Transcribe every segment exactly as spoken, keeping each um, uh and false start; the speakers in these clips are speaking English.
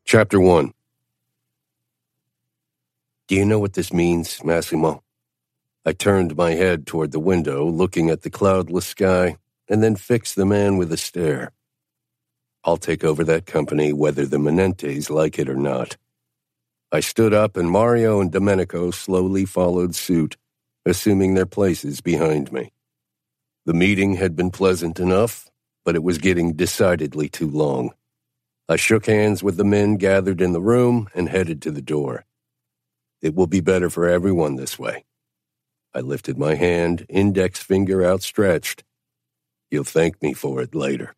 Chapter one. Do you know what this means, Massimo? I turned my head toward the window, looking at the cloudless sky, and then fixed the man with a stare. I'll take over that company whether the Menentes like it or not. I stood up, and Mario and Domenico slowly followed suit, assuming their places behind me. The meeting had been pleasant enough, but it was getting decidedly too long. I shook hands with the men gathered in the room and headed to the door. It will be better for everyone this way. I lifted my hand, index finger outstretched. You'll thank me for it later.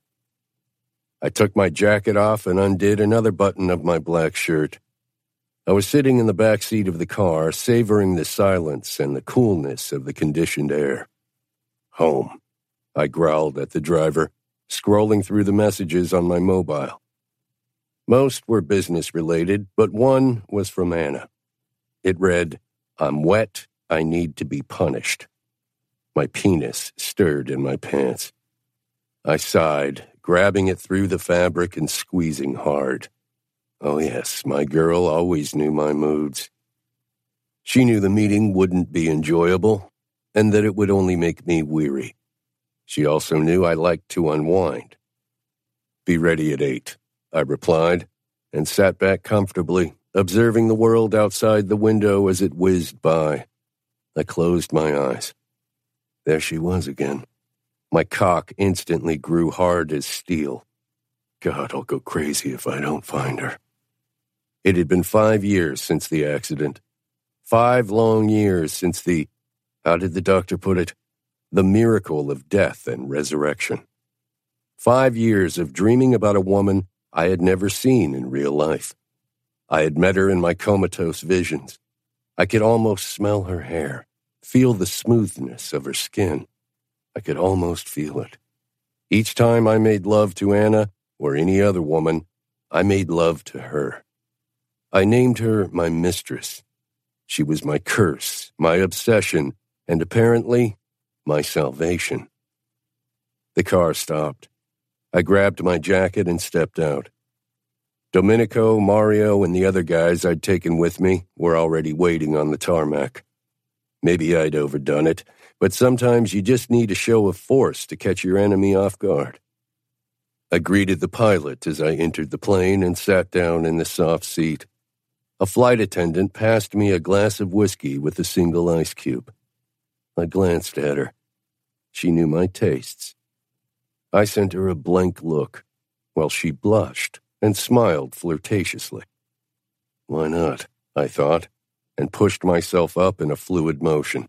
I took my jacket off and undid another button of my black shirt. I was sitting in the back seat of the car, savoring the silence and the coolness of the conditioned air. Home, I growled at the driver, scrolling through the messages on my mobile. Most were business-related, but one was from Anna. It read, I'm wet, I need to be punished. My penis stirred in my pants. I sighed, grabbing it through the fabric and squeezing hard. Oh yes, my girl always knew my moods. She knew the meeting wouldn't be enjoyable, and that it would only make me weary. She also knew I liked to unwind. Be ready at eight, I replied, and sat back comfortably, observing the world outside the window as it whizzed by. I closed my eyes. There she was again. My cock instantly grew hard as steel. God, I'll go crazy if I don't find her. It had been five years since the accident. Five long years since the, how did the doctor put it? The miracle of death and resurrection. Five years of dreaming about a woman I had never seen in real life. I had met her in my comatose visions. I could almost smell her hair, feel the smoothness of her skin. I could almost feel it. Each time I made love to Anna or any other woman, I made love to her. I named her my mistress. She was my curse, my obsession, and apparently my salvation. The car stopped. I grabbed my jacket and stepped out. Domenico, Mario, and the other guys I'd taken with me were already waiting on the tarmac. Maybe I'd overdone it, but sometimes you just need a show of force to catch your enemy off guard. I greeted the pilot as I entered the plane and sat down in the soft seat. A flight attendant passed me a glass of whiskey with a single ice cube. I glanced at her. She knew my tastes. I sent her a blank look, while she blushed and smiled flirtatiously. Why not, I thought, and pushed myself up in a fluid motion.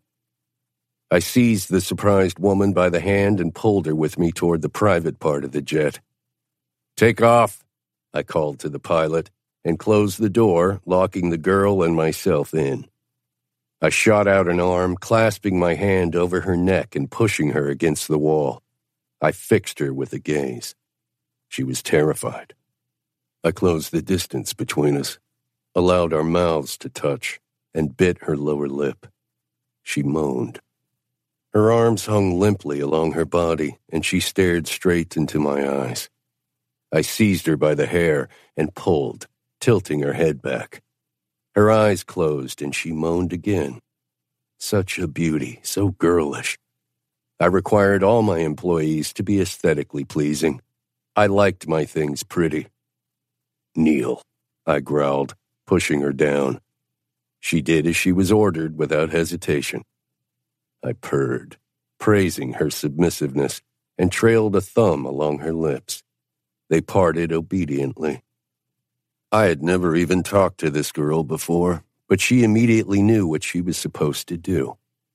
I seized the surprised woman by the hand and pulled her with me toward the private part of the jet. Take off, I called to the pilot, and closed the door, locking the girl and myself in. I shot out an arm, clasping my hand over her neck and pushing her against the wall. I fixed her with a gaze. She was terrified. I closed the distance between us, allowed our mouths to touch, and bit her lower lip. She moaned. Her arms hung limply along her body, and she stared straight into my eyes. I seized her by the hair and pulled, tilting her head back. Her eyes closed, and she moaned again. Such a beauty, so girlish. I required all my employees to be aesthetically pleasing. I liked my things pretty. Kneel, I growled, pushing her down. She did as she was ordered without hesitation. I purred, praising her submissiveness, and trailed a thumb along her lips. They parted obediently. I had never even talked to this girl before, but she immediately knew what she was supposed to do.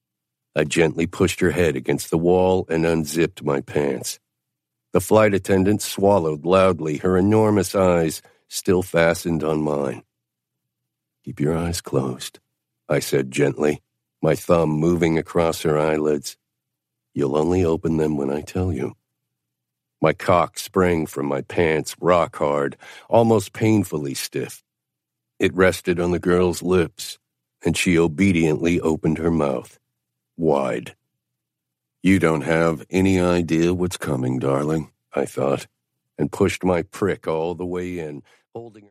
I gently pushed her head against the wall and unzipped my pants. The flight attendant swallowed loudly, her enormous eyes still fastened on mine. Keep your eyes closed, I said gently, my thumb moving across her eyelids. You'll only open them when I tell you. My cock sprang from my pants, rock hard, almost painfully stiff. It rested on the girl's lips, and she obediently opened her mouth, wide. You don't have any idea what's coming, darling, I thought, and pushed my prick all the way in, holding her.